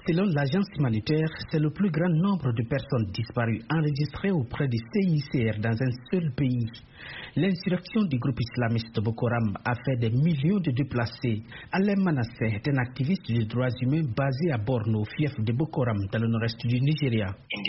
Selon l'agence humanitaire, c'est le plus grand nombre de personnes disparues enregistrées auprès du CICR dans un seul pays. L'insurrection du groupe islamiste Boko Haram a fait des millions de déplacés. Alain Manasseh est un activiste des droits humains basé à Borno, fief de Boko Haram, dans le nord-est du Nigeria.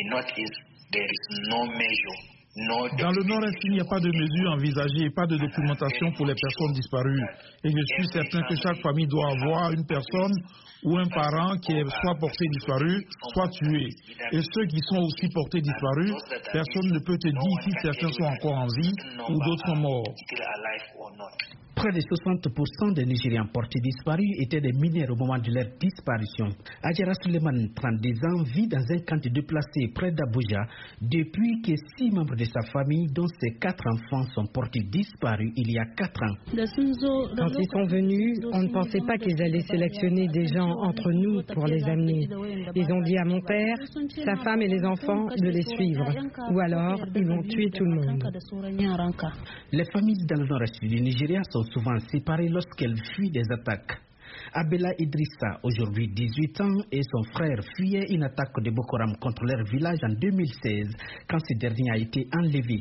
Dans le nord-est, il n'y a pas de mesures envisagées, pas de documentation pour les personnes disparues. Et je suis certain que chaque famille doit avoir une personne ou un parent qui est soit porté disparu, soit tué. Et ceux qui sont aussi portés disparus, personne ne peut te dire si certains sont encore en vie ou d'autres sont morts. Près de 60% des Nigériens portés disparus étaient des mineurs au moment de leur disparition. Adjara Suleiman, 32 ans, vit dans un camp de déplacés près d'Abuja depuis que 6 membres de sa famille, dont ses 4 enfants, sont portés disparus il y a 4 ans. Quand ils sont venus, on ne pensait pas qu'ils allaient sélectionner des gens entre nous pour les amener. Ils ont dit à mon père, sa femme et les enfants de les suivre. Ou alors, ils vont tuer tout le monde. Les familles dans le nord-est du Nigeria sont souvent séparées lorsqu'elles fuient des attaques. Abela Idrissa, aujourd'hui 18 ans, et son frère fuyaient une attaque de Boko Haram contre leur village en 2016, quand ce dernier a été enlevé.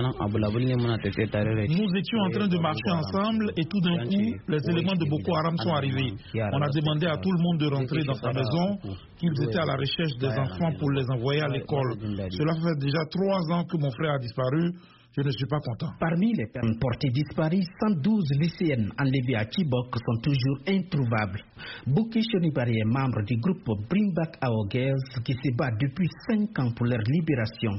Nous étions en train de marcher ensemble et tout d'un coup, les éléments de Boko Haram sont arrivés. On a demandé à tout le monde de rentrer dans sa maison, qu'ils étaient à la recherche des enfants pour les envoyer à l'école. Cela fait déjà 3 ans que mon frère a disparu. Je ne suis pas content. Parmi les personnes portées disparues, 112 lycéennes enlevées à Chibok sont toujours introuvables. Bouki Shonibari est membre du groupe Bring Back Our Girls qui se bat depuis 5 ans pour leur libération.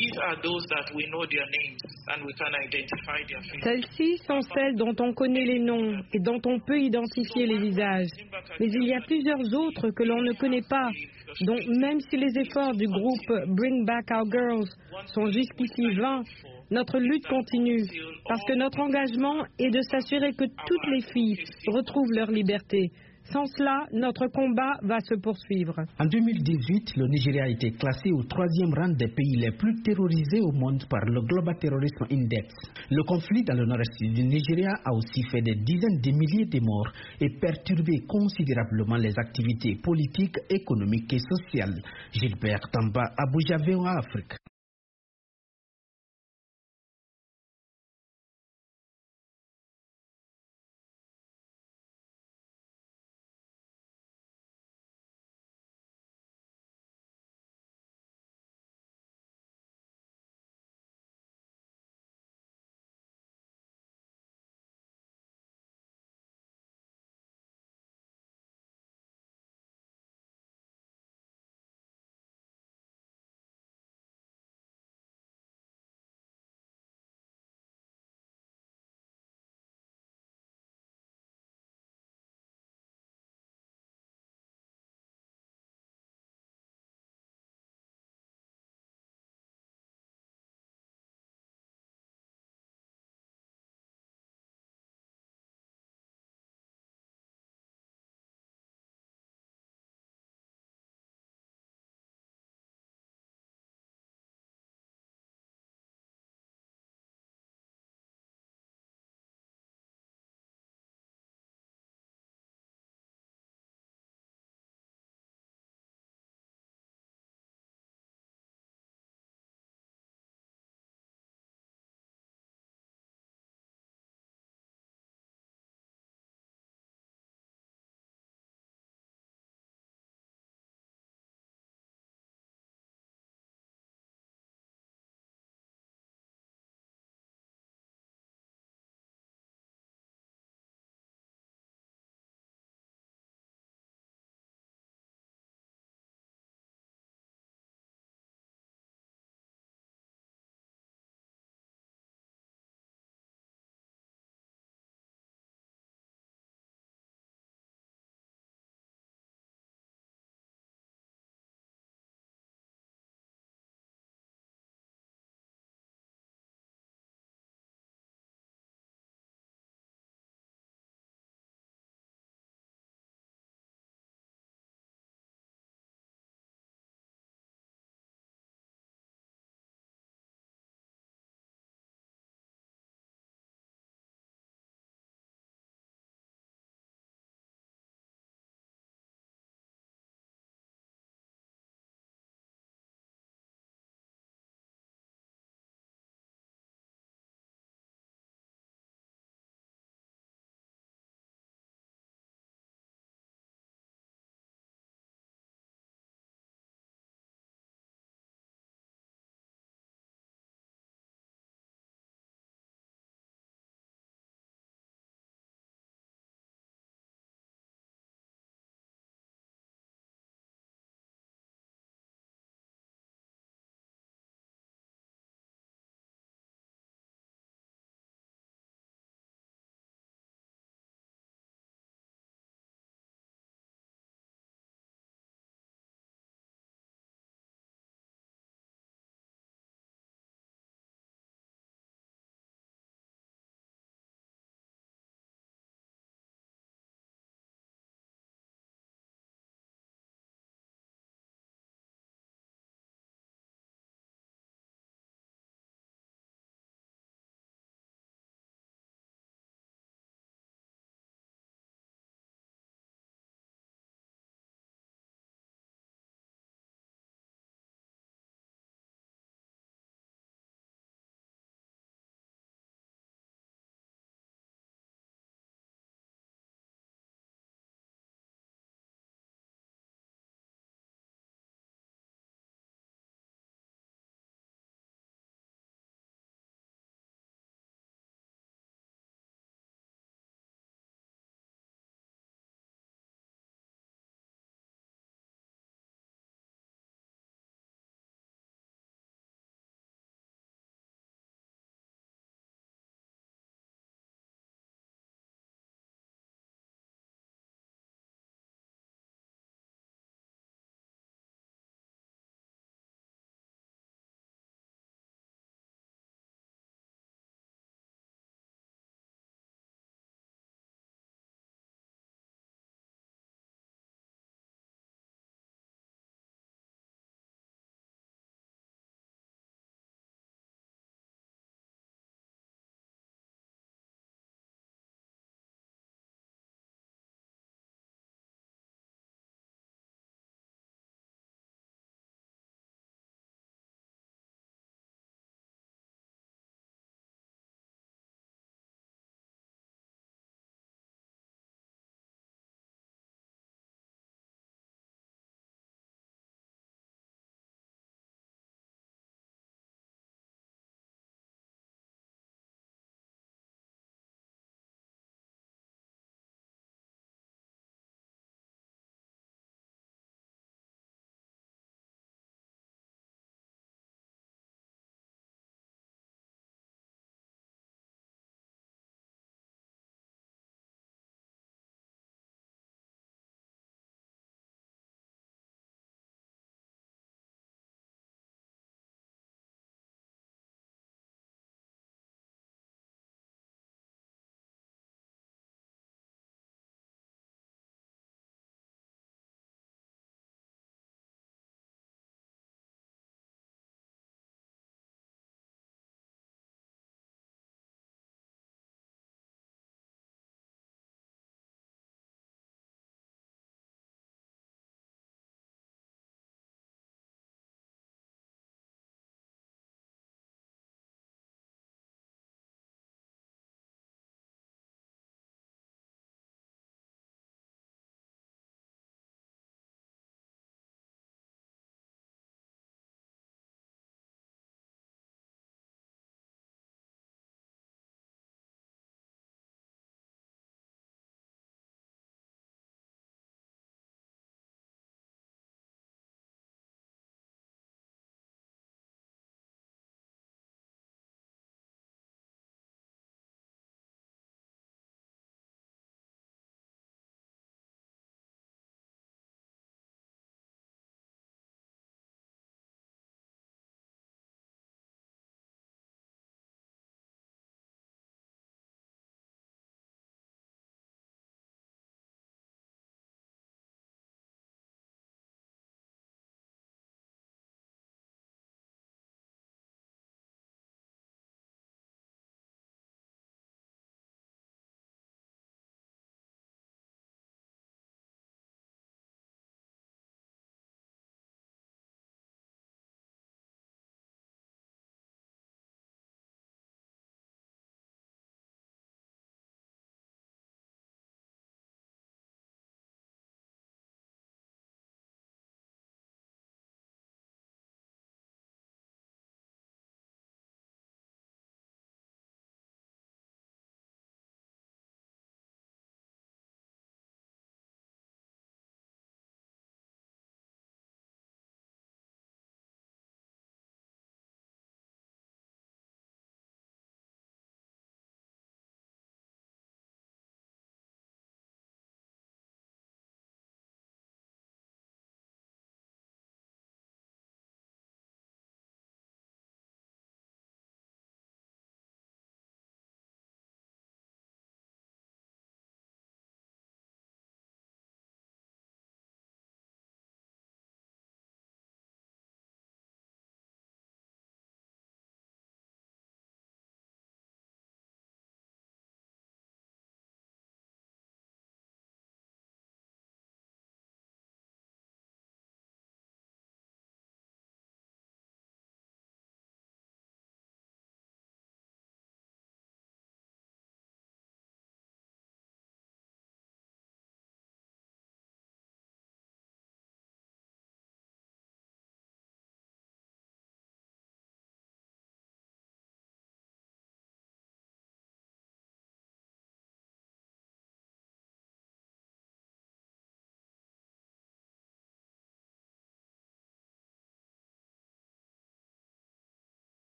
Celles-ci sont celles dont on connaît les noms et dont on peut identifier les visages. Mais il y a plusieurs autres que l'on ne connaît pas. Donc même si les efforts du groupe Bring Back Our Girls sont jusqu'ici vains, notre lutte continue parce que notre engagement est de s'assurer que toutes les filles retrouvent leur liberté. Sans cela, notre combat va se poursuivre. En 2018, le Nigeria a été classé au 3e rang des pays les plus terrorisés au monde par le Global Terrorism Index. Le conflit dans le nord-est du Nigeria a aussi fait des dizaines de milliers de morts et perturbé considérablement les activités politiques, économiques et sociales. Gilbert Tamba, Abuja, VOA Afrique.